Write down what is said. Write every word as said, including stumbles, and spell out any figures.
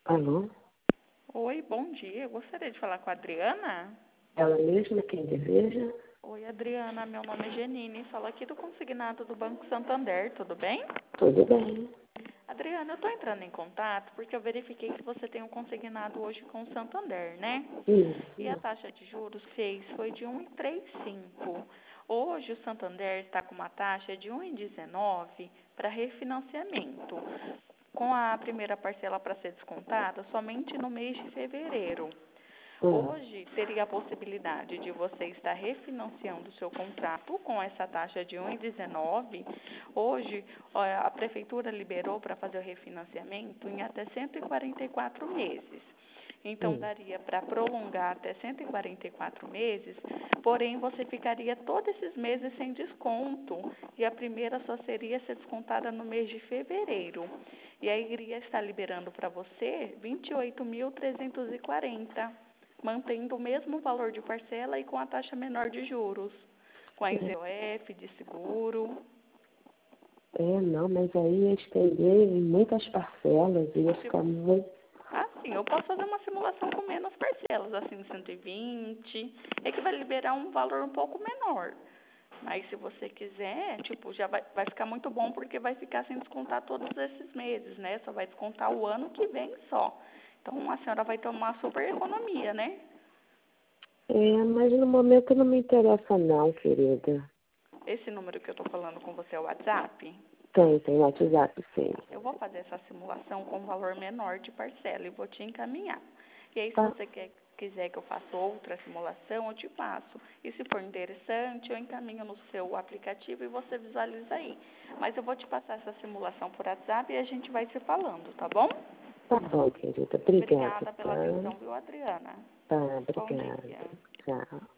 Alô? Oi, bom dia. Eu gostaria de falar com a Adriana. Ela mesma quem deseja? Oi, Adriana. Meu nome é Janine. Falo aqui do consignado do Banco Santander. Tudo bem? Tudo bem. Adriana, eu estou entrando em contato porque eu verifiquei que você tem um consignado hoje com o Santander, né? E a Isso. taxa de juros que fez foi de um vírgula trinta e cinco. Hoje o Santander está com uma taxa de um vírgula dezenove para refinanciamento, com a primeira parcela para ser descontada somente no mês de fevereiro. Hum. Hoje teria a possibilidade de você estar refinanciando o seu contrato com essa taxa de um vírgula dezenove. Hoje ó, a prefeitura liberou para fazer o refinanciamento em até cento e quarenta e quatro meses. Então, Hum. daria para prolongar até cento e quarenta e quatro meses, porém, você ficaria todos esses meses sem desconto, e a primeira só seria ser descontada no mês de fevereiro. E aí, iria estar liberando para você vinte e oito mil trezentos e quarenta, mantendo o mesmo valor de parcela e com a taxa menor de juros, com a I Z O F, de seguro. É, não, mas aí ia estender em muitas parcelas, ia Se ficar muito. Ah, sim, eu posso fazer uma simulação com menos parcelas, assim, cento e vinte, é que vai liberar um valor um pouco menor. Mas se você quiser, tipo, já vai, vai ficar muito bom porque vai ficar sem descontar todos esses meses, né? Só vai descontar o ano que vem só. Então a senhora vai ter uma super economia, né? É, mas no momento não me interessa não, querida. Esse número que eu tô falando com você é o WhatsApp? Tem, tem WhatsApp, sim. Eu vou fazer essa simulação com um valor menor de parcela e vou te encaminhar. E aí, se Tá, você quer, quiser que eu faça outra simulação, eu te passo. E se for interessante, eu encaminho no seu aplicativo e você visualiza aí. Mas eu vou te passar essa simulação por WhatsApp e a gente vai se falando, tá bom? tá bom, querida. Obrigada, Obrigada pela tá? atenção, viu, Adriana? Tá, Bom obrigada. dia. Tchau.